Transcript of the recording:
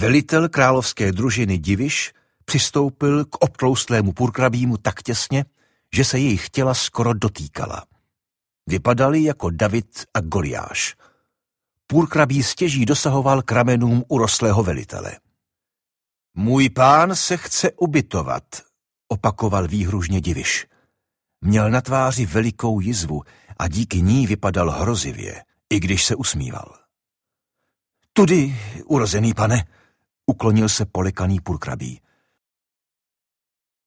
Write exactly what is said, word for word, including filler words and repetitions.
Velitel královské družiny Diviš přistoupil k obtloustlému purkrabímu tak těsně, že se jejich těla skoro dotýkala. Vypadali jako David a Goliáš. Purkrabí stěží dosahoval k ramenům urostlého velitele. Můj pán se chce ubytovat, opakoval výhružně Diviš. Měl na tváři velikou jizvu a díky ní vypadal hrozivě, i když se usmíval. Tudy, urozený pane, uklonil se polekaný purkrabí.